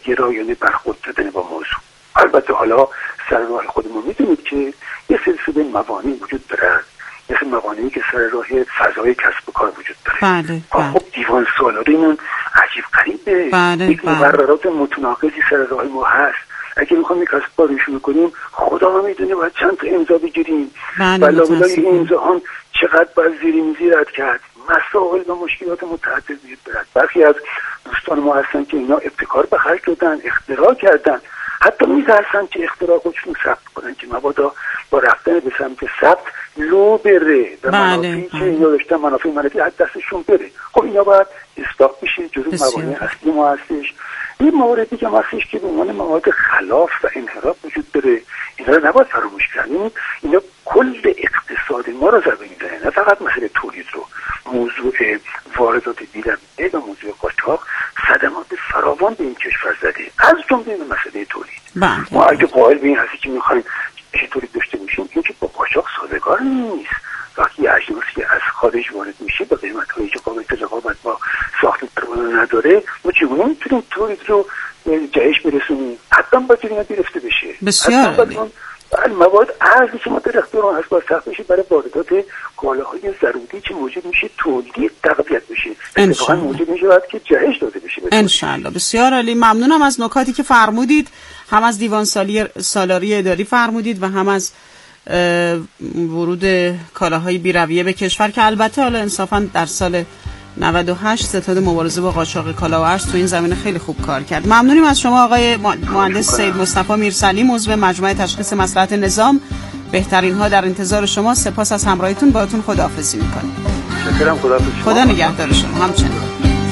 گرایانه برخورد کردن با موضوع. البته حالا سر راه خودمون میدونید که یه سلسله موانع وجود دارد، مثل موانعی که سر راه فضای کسب و کار وجود داره. بله. خب دیوان سالاریمون عجیب غریبه. یک مقررات متناقضی سر راه ما هست. اگه میخوام یک کسب کار شروع کنیم خدا میدونه باید چند تا امضا بگیریم. بلای این امضاها چقدر باید زیر میزی رد کرد. مسائل و مشکلات متعدد وجود دارد. برخی از دوستان ما هستن که اینا ابتکار به خرج دادن، اختراع کردن، حتی میترسن که اختراع خودشون ثبت کنن که مبادا با رفتن به سمت ثبت لو بره و منافعی که اینا داشتن منافع منفی از دستشون بره. خب اینا باید اصلاح بشه. جزو موانع اصلی ما هستش. این موردی که هستش که به عنوان مواد خلاف و انحراف وجود داره، اینا رو نباید فراموش کنیم. اینا کل اقتصاد ما رو ضربه میزنه، نه فقط مسئله تولید رو. موضوع واردات بی‌ربطه و موضوع قاچاق صدمات فراوان به این کشور زده، از جمله مسئله تولید. ما اگه قائل به این هستی که میخوایم تولید داشته باشیم، این که با قاچاق سازگار نیست. وقتی اجناسی که از خارج وارد میشه با قیمت‌هایی که قابل رقابت با ساخت درون نداره، ما چگونه میتونیم تولید رو جهش برسونیم؟ حتما باید اینا گرفته بشه. بسیار مواد ارزی که ما در اختیار هست باید سخت بشه برای واردات کالاهای ضروری که موجود میشه تولید تقویت بشه. اتفاقا موجود میشه باید که جهش داده بشه. انشالله. بسیار عالی. ممنونم از نکاتی که فرمودید، هم از دیوان سالاری اداری فرمودید و هم از ورود کالاهای بی‌رویه به کشور که البته حالا انصافا در سال 98 ستاد مبارزه با قاچاق کالا و ارز تو این زمینه خیلی خوب کار کرد. ممنونیم از شما آقای مهندس سید مصطفی میرسلیم، عضو مجمع تشخیص مصلحت نظام. بهترین ها در انتظار شما. سپاس از همراهیتون. باهاتون خداحافظی میکنیم. شکرم. خدا نگهدار شما. همچنین.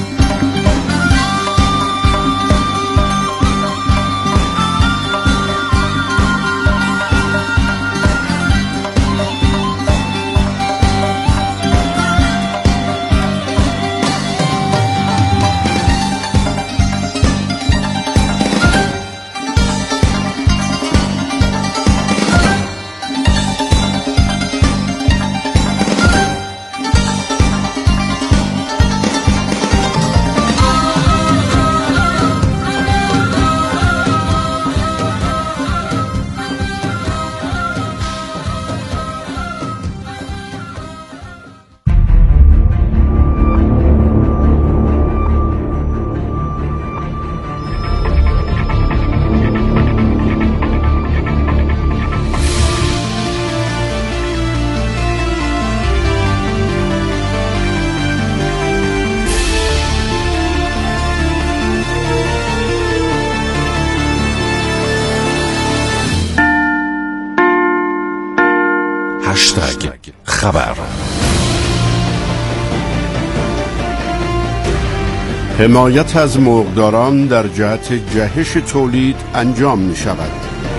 خبر. حمایت از مرغداران در جهت جهش تولید انجام می شود.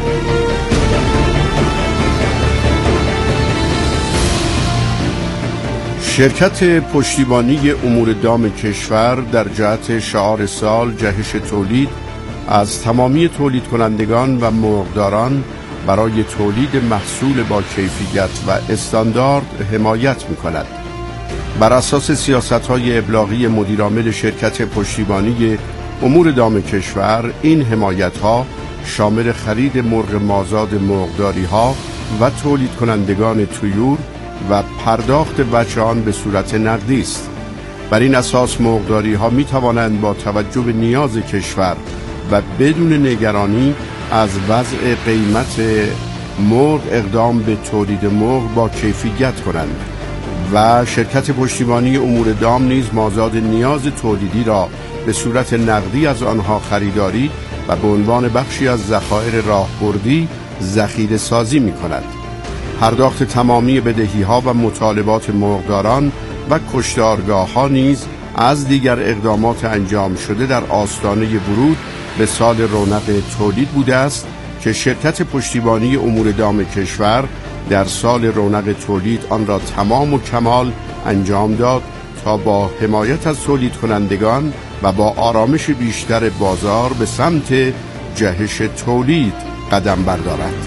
شرکت پشتیبانی امور دام کشور در جهت شعار سال جهش تولید از تمامی تولید کنندگان و مرغداران برای تولید محصول با کیفیت و استاندارد حمایت می‌کند. بر اساس سیاست‌های ابلاغی مدیرعامل شرکت پشتیبانی امور دام کشور، این حمایت‌ها شامل خرید مرغ مازاد مرغداری‌ها و تولید کنندگان طیور و پرداخت وجه آن به صورت نقدی است. بر این اساس مرغداری‌ها می‌توانند با توجه به نیاز کشور و بدون نگرانی از وضع قیمت مرغ اقدام به تولید مرغ با کیفیت کنند و شرکت پشتیبانی امور دام نیز مازاد نیاز تولیدی را به صورت نقدی از آنها خریداری و به عنوان بخشی از ذخایر راهبردی ذخیره سازی می کند. پرداخت تمامی بدهی‌ها و مطالبات مرغداران و کشتارگاه‌ها نیز از دیگر اقدامات انجام شده در آستانه ورود به سال رونق تولید بوده است که شرکت پشتیبانی امور دام کشور در سال رونق تولید آن را تمام و کمال انجام داد تا با حمایت از تولید کنندگان و با آرامش بیشتر بازار به سمت جهش تولید قدم بردارد.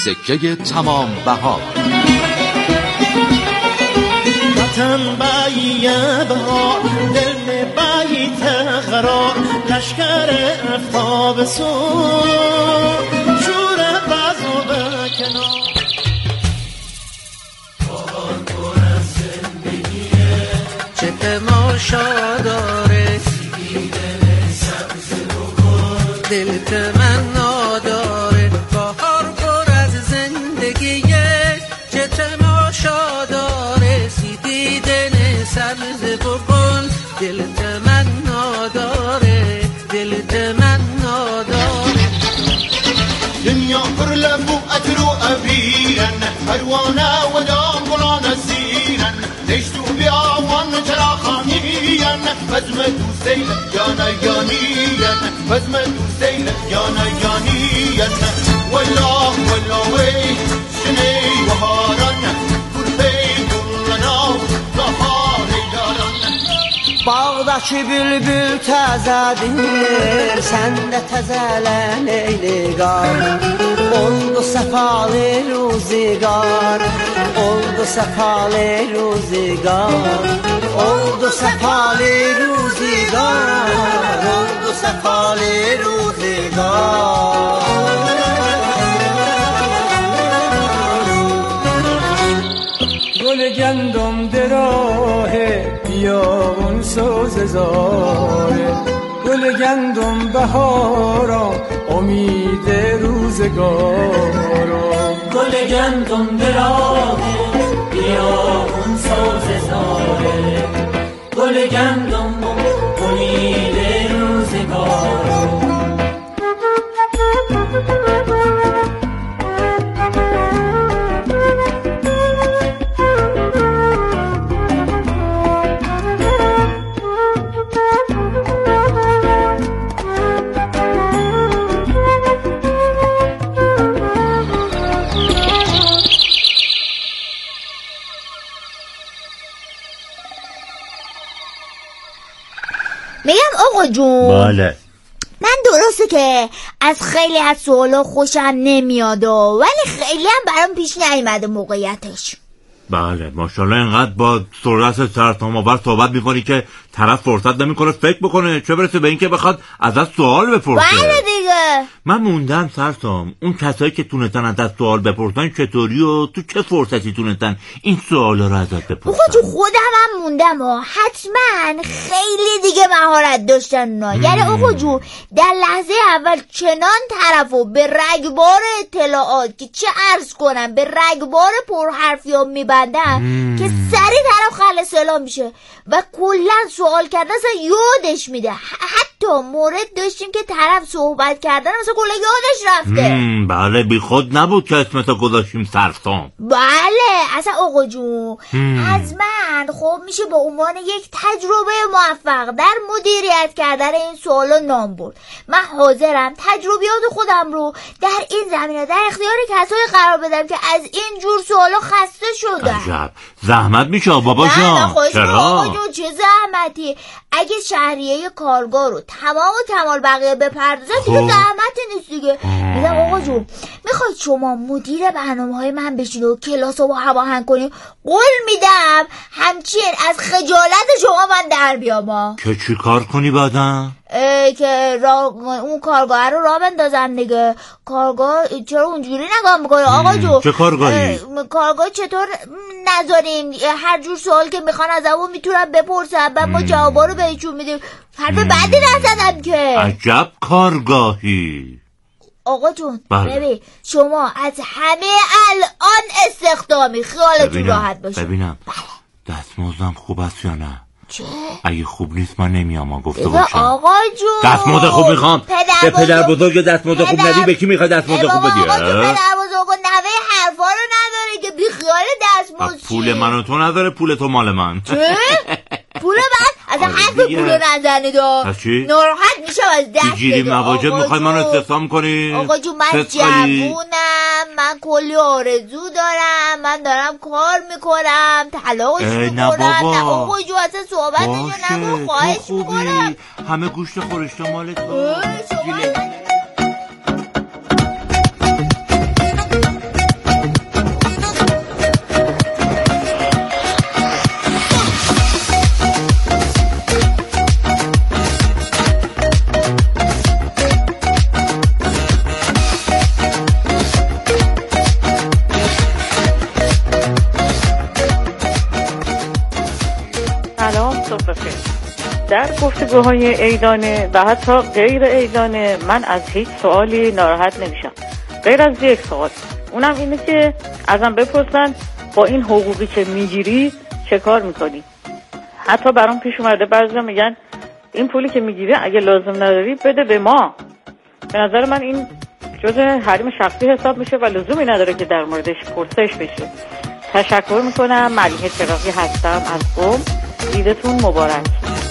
سکه تمام بها. وطن بایه بها دل بایی تقرار لشکر افتاب سور شور بزو به کنار پر از زندگیه چه تماشا داره دل سبز بکن دل تمنا داره بهار پر از زندگیه چه تماشا داره دیدن سبز بکن دل تمنا داره دل تمنا داره دنیا پر لبو اترو ابیرن پروانه و دامبران زیرن نشتو بیاوان چرا خانیین بزم دوستین یانیین بزم دوستین یانیین والله والله وی سنی و هاران Bağdaki bülbül təzədir, səndə təzələn eyliqar. Oldu səfalı ruzigar, oldu səfalı ruzigar. Oldu səfalı ruzigar, oldu səfalı ruzigar. گل گندم دراهه بیابون سوز زاره گل گندم بهارم امید روزگارم گل گندم دراهه بیابون سوز زاره گل گندم امید روزگارم جون بله من درسته که از خیلی از سوالا خوشم نمیاد ولی خیلی هم برام پیش نیومده موقعیتش. بله ماشاءالله اینقدر با سرعت سرتام‌آور صحبت می‌کنی که طرف فرصت نمی‌کنه فکر بکنه، چه برسه به این که بخواد ازت سوال بپرسه. بله دیگه من موندم سرتام، اون کسایی که تونستن ازت سوال بپرسن چطوری و تو چه فرصتی تونستن این سوالا رو ازت بپرسن؟ خودم هم موندم حتما خیلی دیگه مهارت داشتن اونا. یعنی آقا جون در لحظه اول چنان طرفو به رگبار اطلاعات که چه عرض کنم به رگبار پرحرفی‌ها میبندن که سریع طرف خلص اعلام میشه و کلا سوال کردن اصلا یادش میده. حتی مورد داشتیم که طرف صحبت کردن اصلا کلا یادش رفته. بله بی خود نبود که اسمتو گذاشتیم سرسام. بله اصلا آقا جون از من خب میشه به عنوان یک تجربه موفق در مدیریت کردن این سوالا نام برد. من حاضرم تجربیات خودم رو در این زمینه در اختیار کسایی قرار بدم که از این جور سوالا خسته شدن. عجب زحمت میشه بابا جان. چرا؟ آقا جون چه زحمتی؟ اگه شهریه کارگاه رو تمام و کمال بقیه بپردازن دیگه زحمتی نیست دیگه. میگم آقا جون میخواید شما مدیر برنامه‌های من بشید و کلاس رو هماهنگ کنید؟ قول میدم همچین از خجالت شما من در بیام. که چی کار کنی بعدم؟ که اون کارگاه رو راه بندازم دیگه. کارگاه چرا اونجوری نگاه میکنه آقا جو؟ چه کارگاهی؟ کارگاه چطور نذاریم هر جور سوال که میخوان از همون میتونن بپرسن و ما جوابا رو بهشون میدیم. حرف بدی نزدم که. عجب کارگاهی. آقا جون ببین شما از همه الان استخدامی خیالتون راحت باشه. ببینم دستمزدم خوب است یا نه؟ چه؟ اگه خوب نیست من نمیام گفته باشم. آقا جون دستمزد خوب میخوام. به پدر بزرگ دستمزد خوب ندی به کی میخوای دستمزد خوب بدی؟ آقا جون پدر بزرگ نوه حرفا رو نداره که بی خیال دستمزد. پول منو تو نداره پول تو مال من. چه؟ پول من؟ اصلا حرف پول نزنید ناراحت میشم از دست. گیری مواجب میخوای منو استخدام کنی؟ آقا جون من جوونم، من کلی آرزو دارم، من دارم کار میکنم طلاقش میکنم. نه آقا جون اصلا صحبتشو نکن خواهش میکنم. همه گوشت خورشته مال تو. صبح خیر. در گفتگوهای عیدانه و حتی غیر عیدانه من از هیچ سوالی ناراحت نمیشم غیر از یک سوال، اونم اینه که ازم بپرسن با این حقوقی که میگیری چه کار میکنی. حتی برام پیش اومده بعضیا میگن این پولی که میگیری اگه لازم نداری بده به ما. به نظر من این جزء حریم شخصی حساب میشه و لزومی نداره که در موردش پرسش بشه. تشکر میکنم. ملیحه چراغی هستم از قم. عیدتون مبارک.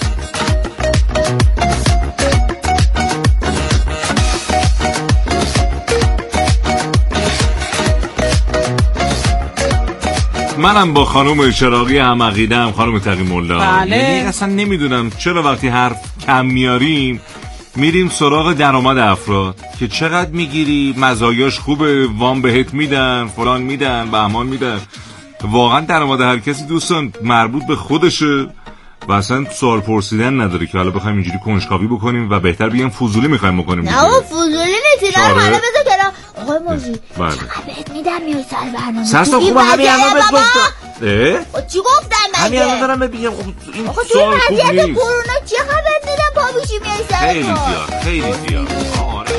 منم با خانم چراغی هم عقیده‌ام، خانم تقی مولا. بله. یعنی اصلا نمیدونم چرا وقتی حرف کم میاریم میریم سراغ درآمد افراد که چقدر میگیری، مزایاش خوبه، وام بهت میدن، فلان میدن، بهمان میدن. واقعا درآمد هر کسی دوستان مربوط به خودشه و اصلا سوال پرسیدن نداره که حالا بخوایم اینجوری کنجکاوی بکنیم و بهتر بگیم فضولی میخوایم بکنیم. نه فضولی نیست. نه حالا بذار کنار. آقای موجی بله. چقدر بهت میدم میای سر برنامه. سرسا خوبه همین الان بهت گفتم. چی گفتم مگه؟ همین الان دارم ببینم این آقا سوال خوب توی وضعیت نیست. کرونا چه خبر میدم پا میشی میای سر خیلی زیاد خیلی زیاد. آره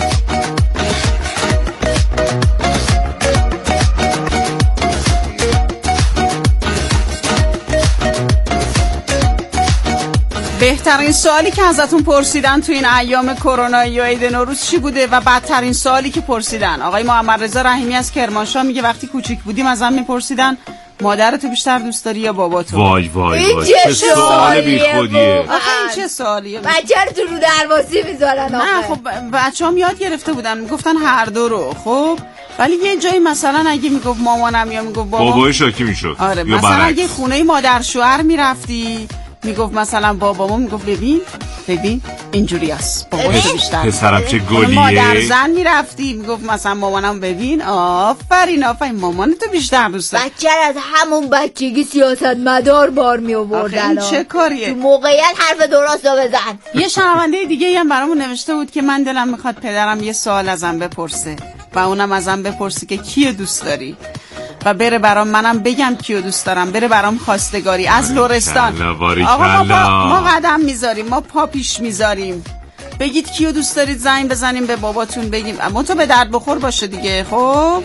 بهترین سوالی که ازتون پرسیدن تو این ایام کرونا یا عید نوروز چی بوده و بدترین سوالی که پرسیدن؟ آقای محمد رضا رحیمی از کرمانشاه میگه وقتی کوچیک بودیم ازم میپرسیدن مادرتو بیشتر دوست داری یا باباتو؟ وای وای وای چه سوال بیخودیه. آخه این چه سوالیه؟ بچه رو تو رو درواسی میذارن. نه خب بچه‌ام یاد گرفته بودن میگفتن هر دو رو. خب ولی یه جایی مثلا اگه میگفت مامانم یا میگفت بابای شاکی میشد. آره مثلا اگه خونه مادر شوهر میرفتی میگفت مثلا بابامو میگفت ببین اینجوری است باباش بیشتر پسرم چه گلیه. مادر زن میرفتی میگفت مثلا مامانم ببین آفرین مامانتو بیشتر دوست دارم. بچه از همون بچگی سیاست مدار بار می آوردن. این چه کاریه؟ تو موقعیت حرف درست رو بزن. یه شنونده دیگه هم برامون نوشته بود که من دلم میخواد پدرم یه سوال ازم بپرسه و اونم ازم بپرسه که کیو دوست داری و بره برام منم بگم کیو دوست دارم، بره برام خواستگاری از لرستان. آقا ما قدم میذاریم، ما پا پیش میذاریم. بگید کیو دوست دارید، زنگ بزنیم به باباتون بگیم، اما تو به درد بخور باشه دیگه. خب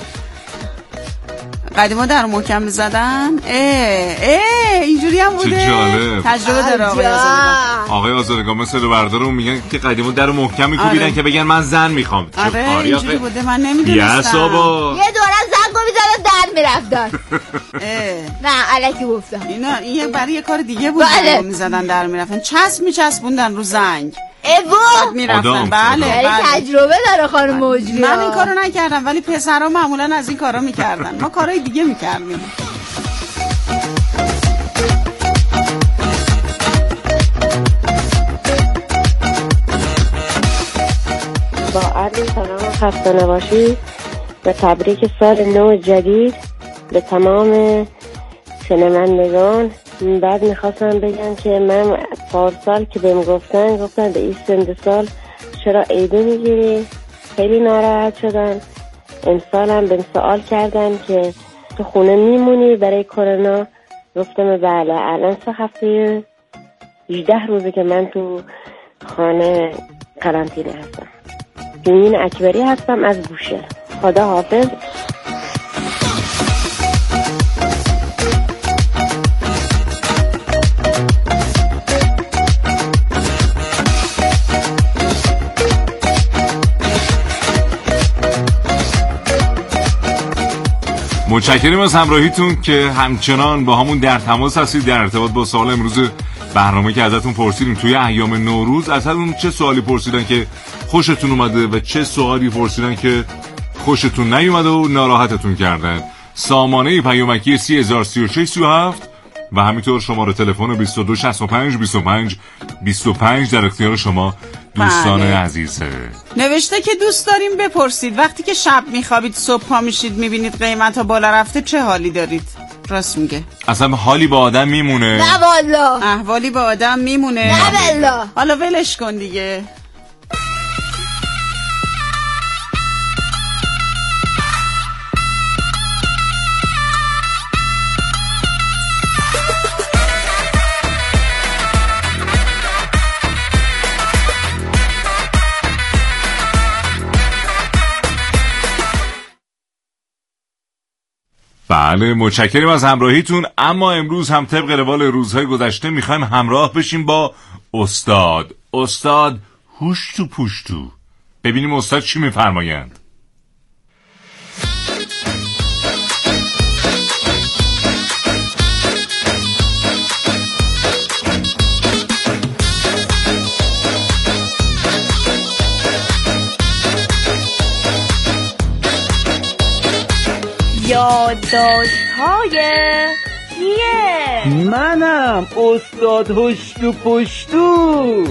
قدیما در محکم میزدن. اینجوری هم بوده. تجربه داره آقای آزادگان مثل بردارو میگن که قدیما در محکم میکوبیدن که بگن من زن میخوام. آره اینجوری بوده من نمیدونستم. یه دورم زن گو میزدن در میرفتن. نه الکی گفتم این برای یه کار دیگه بود. میزدن در میرفتن، چسب میچسبوندن رو زنگ بعد میرفتن. بله تجربه داره خانم موجی. من این کارو نکردم ولی پسرها معمولا از این کارا میکردن. ما کارهای دیگه میکردیم. با عرض سلام خسته نباشید و تبریک سال نو جدید به تمام شنوندگان. بعد میخواستم بگم که من پارسال که بهم گفتن به این سن سال چرا عیده میگیری خیلی ناراحت شدم. امسالم بهم سوال کردن که تو خونه میمونی برای کرونا، گفتم بله. الان 3 هفته 18 روزه که من تو خانه قرنطینه هستم. جنین اکبری هستم از بوشهر. خدا حافظ. متشکرم از همراهیتون که همچنان با همون در تماس هستید در ارتباط با سوال امروز برنامه که ازتون پرسیدیم توی ایام نوروز. ازتون چه سوالی پرسیدن که خوشتون اومده و چه سوالی پرسیدن که خوشتون نیومده و ناراحتتون کردن؟ سامانه پیامکی 303637 و همینطور شماره تلفن 2265 25 25 در اختیار شما دوستان عزیزه. نوشته که دوست داریم بپرسید وقتی که شب میخوابید صبح پا میشید میبینید قیمت ها بالا رفته چه حالی دارید؟ راست میگه. اصلا حالی با آدم میمونه؟ نه والله. احوالی با آدم میمونه؟ نه والله. حالا ولش کن دیگه. بله متشکریم از همراهیتون. اما امروز هم طبق روال روزهای گذشته میخوایم همراه بشیم با استاد هوش تو پوش تو، ببینیم استاد چی میفرمایند. یادداشت‌های کیه؟ منم استاد هوش تو پوش تو.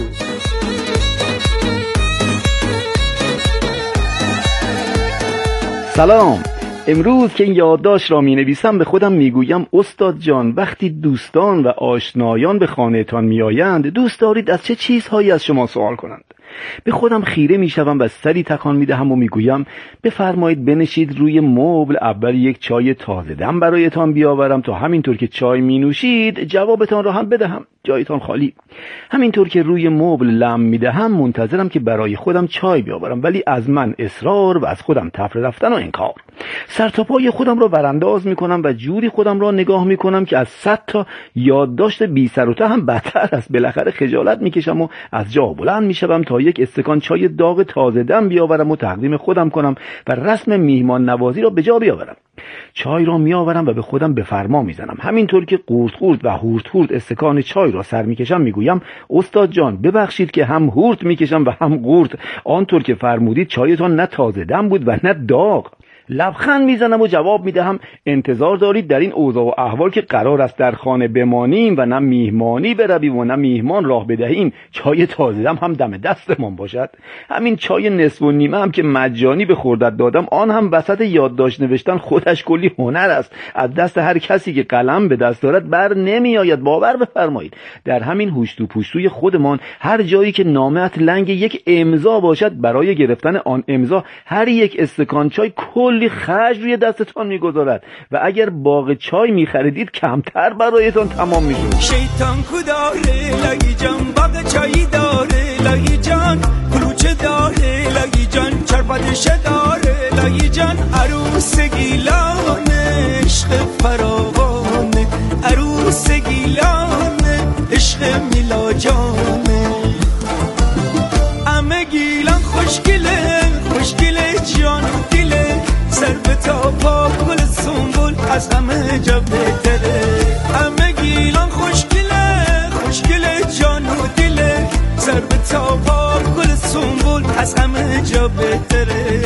سلام. امروز که این یادداشت را می نویسم به خودم می گویم استاد جان، وقتی دوستان و آشنایان به خانه‌تان می آیند دوست دارید از چه چیزهایی از شما سوال کنند؟ به خودم خیره می شوم و سری تکان می دهم و می گویم بفرمایید بنشید روی مبل، اول یک چای تازه دم برایتان بیاورم تا همینطور که چای می نوشید جوابتان را هم بدهم، جایتان خالی. همینطور که روی مبل لم می دهم منتظرم که برای خودم چای بیاورم، ولی از من اصرار و از خودم تفره رفتن و انکار. سر تا پای خودم را برانداز می کنم و جوری خودم را نگاه می کنم که از 100 تا یادداشت بی سر و ته هم بدتر است. بالاخره خجالت می کشم و از جا بلند می شوم تا یک استکان چای داغ تازه دم بیاورم و تقدیم خودم کنم و رسم میهمان نوازی را به جا بیاورم. چای را میآورم و به خودم به فرما میزنم. همینطور که قورت قورت و هورت هورت استکان چای را سر میکشم میگویم استاد جان ببخشید که هم هورت میکشم و هم قورت. آنطور که فرمودید چایتان نه تازه دم بود و نه داغ. لبخند میزنم و جواب میدهم انتظار دارید در این اوضاع و احوال که قرار است در خانه بمانیم و نه میهمانی برویم و نه میهمان راه بدهیم چای تازه دم هم دم دستمان باشد؟ همین چای نصف و نیمه هم که مجانی به خوردت دادم آن هم وسط یادداشت نوشتن خودش کلی هنر است. از دست هر کسی که قلم به دست دارد بر نمیآید. باور بفرمایید در همین هوش تو پوشتوی خودمان هر جایی که نامت لنگ یک امضا باشد برای گرفتن آن امضا هر یک استکان چای کلی خرج روی دستتان میگذارد و اگر باغ چای میخریدید کمتر برایتان تمام میشد. شیطان کو داره لگی جان، باغ چایی داره لگی جان، کلوچه داره لگی جان، چرپدشه داره لگی جان، عروس گیلانه عشق فراوانه، عروس گیلانه عشق میلا جانه، همه گیلان خوشگله خوشگله جان دیله، سر به تا پا گل سنبول از همه جا بهتره، همه گیلان خوشگله خوشگله جان و دیله، سر به تا پا گل سنبول از همه جا بهتره.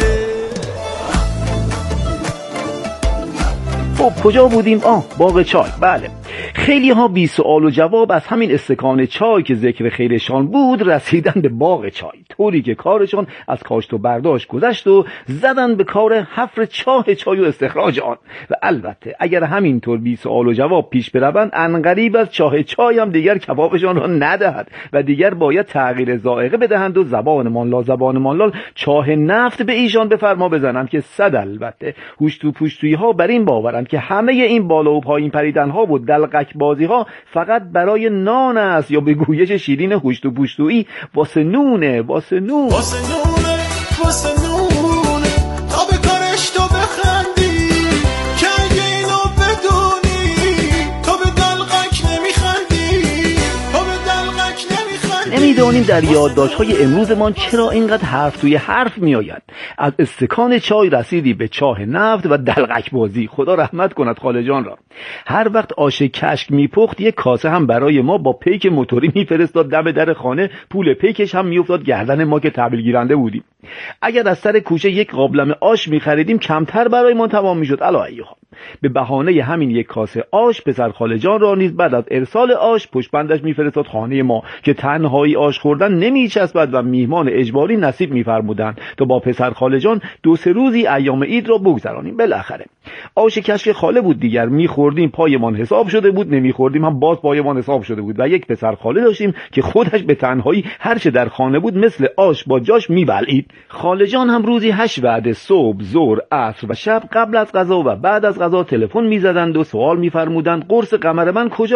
خب کجا بودیم؟ باغ چای. بله خیلی ها بی سوال و جواب از همین استکان چای که ذکر خیرشان بود رسیدن به باغ چای، طوری که کارشان از کاشت و برداشت گذشت و زدن به کار حفر چاه چای و استخراج آن. و البته اگر همینطور بی سوال و جواب پیش بروند عنقریب از چاه چای هم دیگر کبابشان را ندهد و دیگر باید تغییر ذائقه بدهند و زبانمان لال چاه نفت به ایشان بفرما بزنند که صد البته هوش تو پوشتویی ها بر این باورند که همه این بالا و پایین پریدن ها و دلقک بازی ها فقط برای نان است، یا به گویش شیرین هوش تو پوشتویی واسه نونه واسه نون واسه نونه تا به کارش تو بخندی که اگه اینو بدونی تو به دلقک نمیخندی، تو به دلقک نمیخندی. نمیدانیم در یادداشت‌های امروزمان چرا اینقدر حرف توی حرف میآید. از استکان چای رسیدی به چاه نفت و دلقک بازی. خدا رحمت کند خاله جان را. هر وقت آش کشک میپخت یک کاسه هم برای ما با پیک موتوری میفرستاد دم در خانه، پول پیکش هم میافتاد گردن ما که تحویل گیرنده بودیم. اگر از سر کوچه یک قابلمه آش میخریدیم کمتر برای ما تمام میشد. الایها به بهانه همین یک کاسه آش پسر خاله جان را نیز بعد از ارسال آش پشتبندش میفرستاد خانه ما که تنهایی آش خوردن نمیچسبد و میهمان اجباری نصیب میفرمودند تا با پسر خاله جان 2-3 روزی ایام عید را بگذرانیم. بالاخره آش کشک خاله بود دیگر، میخوردیم پایمان حساب شده بود، نمیخوردیم هم باز پایمان حساب شده بود. و یک پسر خاله داشتیم که خودش به تنهایی هر چه در خانه بود مثل آش با جاش میبلعید. خاله جان هم روزی 8 وعده صبح، ظهر، عصر و شب قبل از غذا و بعد از غذا تلفن میزدند و سوال میفرمودند قرص قمر من کجاست؟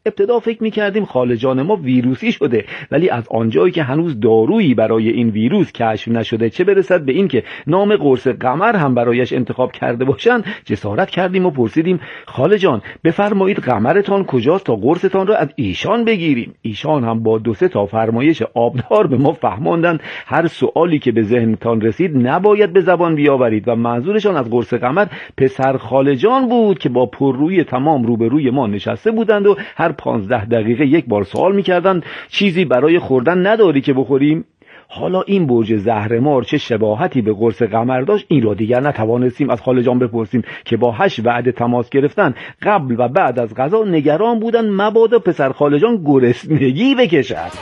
ابتدا فکر می‌کردیم خاله جان ما ویروسی شده، ولی از آنجایی که هنوز دارویی برای این ویروس کشف نشده، چه برسد به این که نام قرص قمر هم برایش انتخاب کرده باشند، جسارت کردیم و پرسیدیم خاله جان بفرمایید قمرتان کجاست تا قرصتان را از ایشان بگیریم. ایشان هم با 2-3 تا فرمایش آبدار به ما فهماندند هر سوالی که به ذهنتان رسید نباید به زبان بیاورید و منظورشان از قرص قمر پسر خاله جان بود که با پررویی تمام روبروی ما نشسته بودند و هر 15 دقیقه یک بار سوال می‌کردند چیزی برای خوردن نداری که بخوریم؟ حالا این برج زهرمار چه شباهتی به قرص قمر داشت، این را دیگر نتوانستیم از خاله جان بپرسیم که با 8 وعده تماس گرفتن قبل و بعد از غذا نگران بودن مبادا پسر خاله جان گرسنگی بکشد.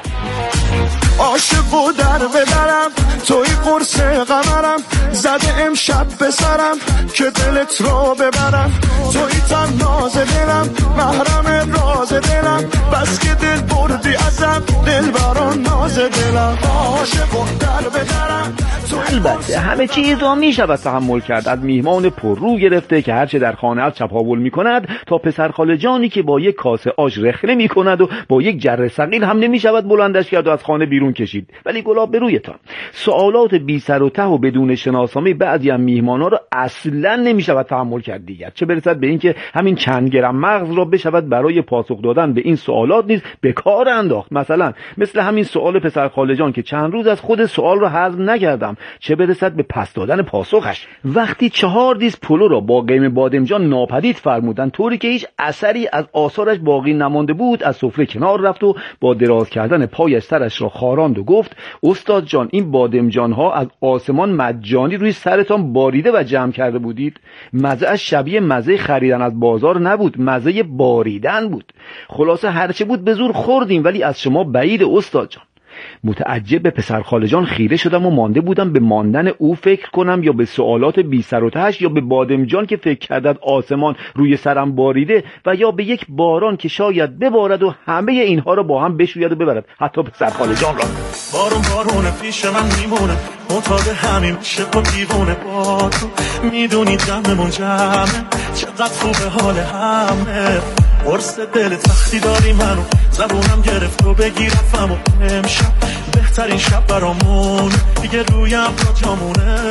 عاشق و در ببرم توی قرص قمرم، زده امشب به سرم که دلت رو ببرم، توی تناز دلم محرم راز دلم، بس که دل بردی ازم دل بران ناز دلم. عاشق و در ببرم. البته همه چیز را می شود تحمل کرد، از میهمان پررو گرفته که هرچه در خانه از چپاول می کند تا پسر خاله جانی که با یک کاسه آش رخنه می کند و با یک جره ثقیل هم نمی شود بلندش کرد و از خانه بیرون کشید. ولی گلاب به رویتان، سوالات بی سر و ته و بدون شناسنامه بعضی از میهمان‌ها را اصلا نمی شود تحمل کرد دیگر، چه برسد به اینکه همین چند گرم مغز را بشود برای پاسخ دادن به این سوالات نیز به کار انداخت. مثل همین سوال پسر خاله جان که چند روز از خود سوال را هضم نکردم، چه برسد به پس دادن پاسخش. وقتی 4 دیس پلو را با قیم بادمجان ناپدید فرمودند طوری که هیچ اثری از آثارش باقی نمانده بود، از سفره کنار رفت و با دراز کردن پایش سرش را خاراند و گفت استاد جان این بادمجان ها از آسمان مجانی روی سرتان باریده و جمع کرده بودید؟ مزه از شبیه مزه خریدن از بازار نبود، مزه باریدن بود. خلاصه هرچه بود به زور خوردیم، ولی از شما بعید استاد جان. متعجب به پسر خاله جان خیره شدم و مانده بودم به ماندن او فکر کنم یا به سوالات بی سر و تهش، یا به بادمجان که فکر کردد آسمان روی سرم باریده، و یا به یک باران که شاید ببارد و همه اینها را با هم بشوید و ببرد، حتی پسر خاله جان را. بارون پیش من میمونه، معتاد همین شب و دیوونه با تو، میدونی جمعمون جمعه چقدر خوبه حال همه، قرص دلت وقتی داری منو زبونم گرفت و بگیرم و امشب بهترین شب برامون دیگه رویم را جامونه.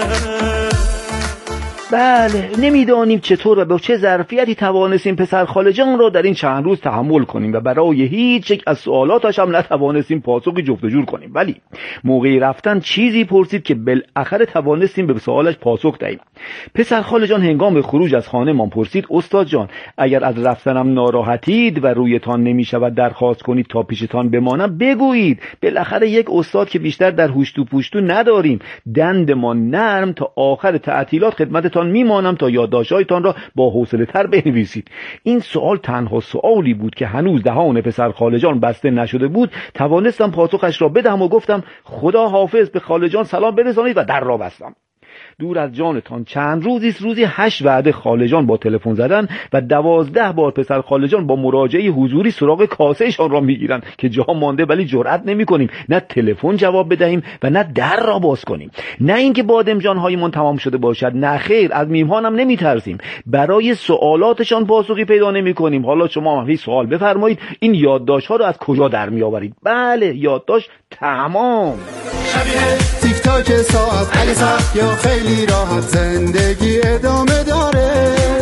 بله، نمیدانیم چطور و با چه ظرفیتی توانستیم پسر خاله جان را در این چند روز تحمل کنیم و برای هیچ یک از سوالاتش هم نتوانستیم پاسخی جفت و جور کنیم، ولی موقعی رفتن چیزی پرسید که بالاخره توانستیم به سوالش پاسخ دهیم. پسر خاله جان هنگام خروج از خانه من پرسید استاد جان اگر از رفتنم ناراحتید و رویتان نمی شود درخواست کنید تا پیشتان بمانم بگویید، بالاخره یک استاد که بیشتر در هوشتو پوشتو نداریم، دندمان نرم تا آخر تعطیلات خدمتتان میمانم تا یادداشت‌هایتان را با حوصله تر بنویسید. این سوال تنها سوالی بود که هنوز دهان پسر خاله جان بسته نشده بود. توانستم پاسخش را بدهم و گفتم خدا حافظ، به خاله جان سلام برسانید و در را بستم. دور از جانتان چند روزی 8 وعده خاله جان با تلفن زدن و 12 بار پسر خاله جان با مراجعه حضوری سراغ کاسهشان را میگیرن که جا مانده، ولی جرئت نمی‌کنیم نه تلفن جواب بدهیم و نه در را باز کنیم. نه اینکه بادمجان هایمان تمام شده باشد، نه خیر، از میهمان هم نمیترسیم، برای سوالاتشان پاسخی پیدا نمی‌کنیم. حالا شما هم سوال بفرمایید، این یادداشت‌ها رو از کجا در میآورید؟ بله، یادداشت تمام. شبیه تیک تاک ساعت علی ساعت یا خیلی راحت زندگی ادامه داره،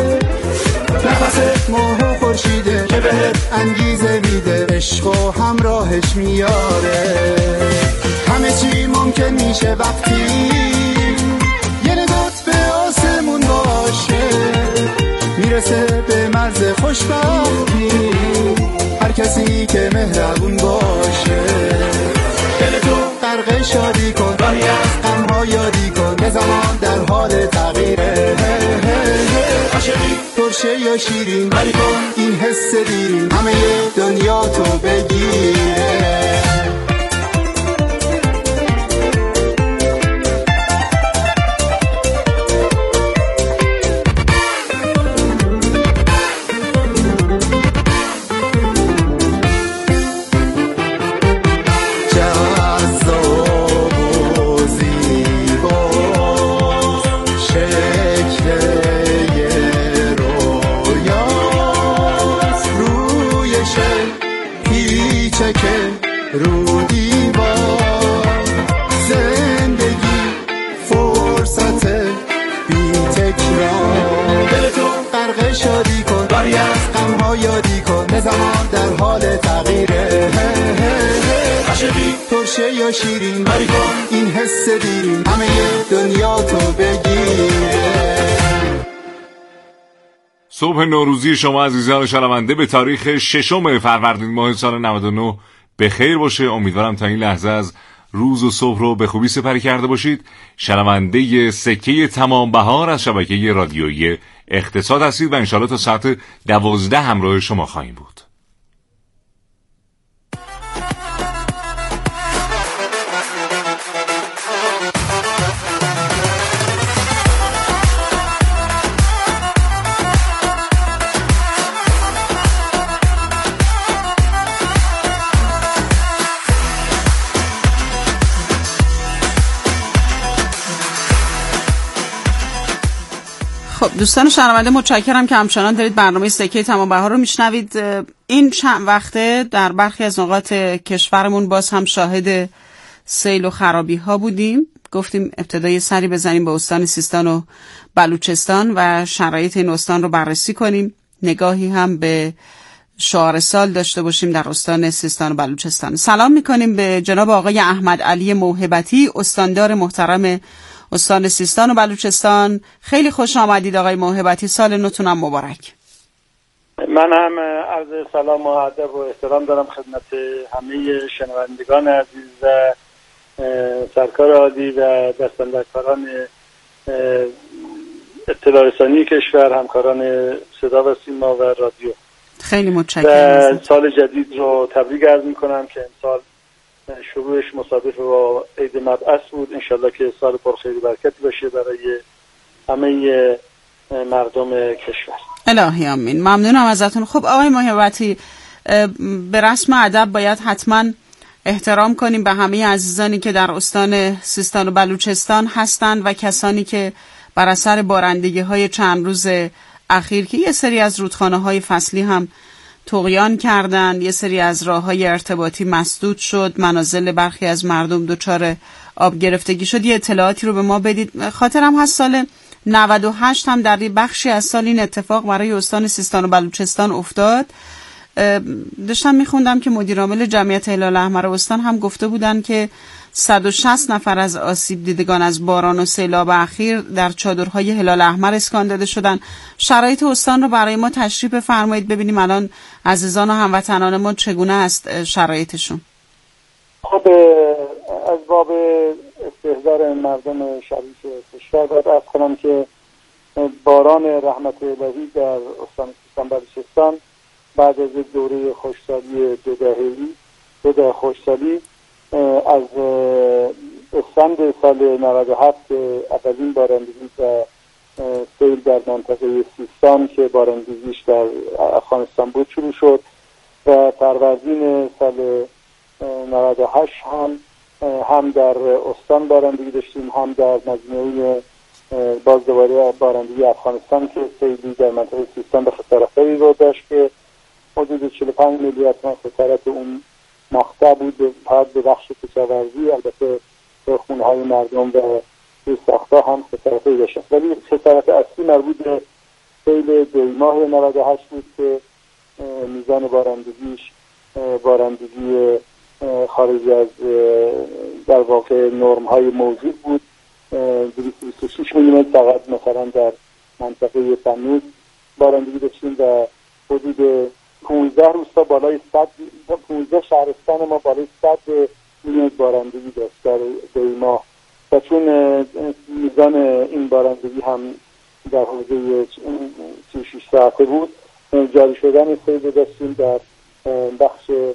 نفس ماه و خورشیده که بهت انگیزه میده، عشق و همراهش میاره. همه چی ممکن میشه وقتی یه نگات به آسمون باشه، میرسه به مرز خوشبختی هر کسی که مهربون باشه. دلتو غرق شادی کن، راهی از غم‌ها یادی کن، یه زمان در حال تغییره. عاشقی ترشه یا شیرین، ولی کن این حس دیرین همه دنیا تو بگیره. روی شکل پیچه که رو دیوار زندگی فرصت بی تکرار دل تو غرق شادی کن باری از غم‌ها یادی کن زمان در حال تغییره عاشقی ترشه یا شیرین باری کن این حس دیرین همه دنیا تو بگیره. صبح نوروزی شما عزیزان شنونده به تاریخ 6 فروردین ماه سال 99 به خیر باشه. امیدوارم تا این لحظه از روز و صبح رو به خوبی سپری کرده باشید. شنونده سکه تمام بهار از شبکه رادیویی اقتصاد هستید و انشاءالله تا ساعت 12 همراه شما خواهیم بود. خب دوستان شنونده متشکرم که همچنان دارید برنامه سکه تمام بهار رو میشنوید. این چند وقته در برخی از نقاط کشورمون باز هم شاهد سیل و خرابی ها بودیم. گفتیم ابتدای سری بزنیم به استان سیستان و بلوچستان و شرایط این استان رو بررسی کنیم. نگاهی هم به شعار سال داشته باشیم در استان سیستان و بلوچستان. سلام میکنیم به جناب آقای احمد علی موهبتی، استاندار محترم استان سیستان و بلوچستان. خیلی خوش آمدید آقای موهبتی، سال نوتونم مبارک. من هم عرض سلام و ادب و احترام دارم خدمت همه شنوندگان عزیز و سرکار عالی و دستاندرکاران اطلاع رسانی کشور، همکاران صدا و سیما و رادیو. خیلی متشکرم. و سال جدید رو تبریک عرض میکنم که امسال شروعش مصادف با عید مبعث بود. انشالله که سال پرخیر و برکتی باشه برای همه مردم کشور. الهی آمین. ممنونم ازتون. خب آقای موهبتی، به رسم ادب باید حتما احترام کنیم به همه عزیزانی که در استان سیستان و بلوچستان هستند و کسانی که بر اثر بارندگی‌های چند روز اخیر که یه سری از رودخانه‌های فصلی هم طغیان کردن، یه سری از راه‌های ارتباطی مسدود شد، منازل برخی از مردم دچار آب گرفتگی شد. یه اطلاعاتی رو به ما بدید. خاطرم هست سال 98 هم در بخشی از سال این اتفاق برای استان سیستان و بلوچستان افتاد. داشتم میخوندم که مدیر عامل جمعیت هلال احمر استان هم گفته بودن که 160 نفر از آسیب دیدگان از باران و سیلاب اخیر در چادرهای هلال احمر اسکان داده شدن. شرایط استان رو برای ما تشریح بفرمایید ببینیم الان عزیزان و هموطنان ما چگونه است شرایطشون. خب از باب استحضار مردم شریف کشور باید عرض کنم که باران رحمت الهی در استان سیستان بلوچستان بعد از دوره خشکسالی دو دهه خشکسالی از اسفند سال 97 اولین بارندگی و سیل در منطقه سیستان که بارندگیش در افغانستان بود شروع شد و فروردین سال 98 هم در استان بارندگی داشتیم، هم در مجموعه باز دوباره بارندگی افغانستان که سیلی در منطقه سیستان به خسارت‌هایی رو داشت که حدود 45 میلیارد تومان خسارت اون مقطع بود فقط به بخش کشاورزی. البته خونه‌های مردم و ساخت‌ها هم خسارت‌هایی داشت، ولی خسارت اصلی مربوط به سیل دیماه 98 بود که میزان بارندگی خارج از در واقع نرم‌های موجود بود. 226 میلیمتر فقط مثلا در منطقه تنوز بارندگی داشتیم و حدود 15 روستا بالای 100 15 شهرستان ما بالای 100 میلیمتر بارندگی داشت در دیماه و چون میزان این بارندگی هم در حوزه 36 ساعته بود، جاری شدن سیل داشتیم در بخش